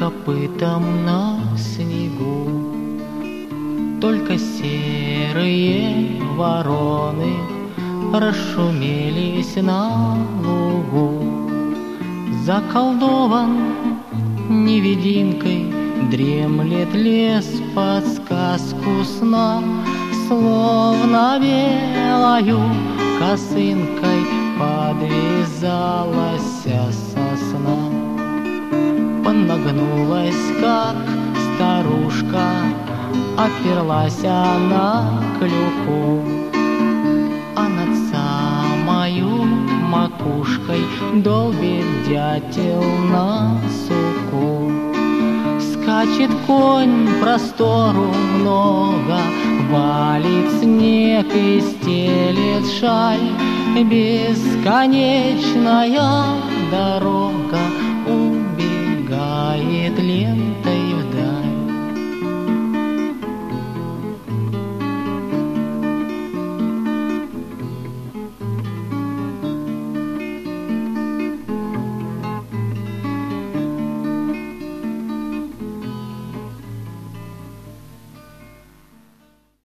копытом на снегу. Только серые вороны расшумелись на лугу. Заколдован невидимкой дремлет лес под сказку сна, словно белою косынкой подвязалась сосна. Понагнулась, как старушка, оперлась она клюку, а над самою макушкой долбит дятел на суку. Скачет конь, простору много, валит снег и стелет шаль. Бесконечная дорога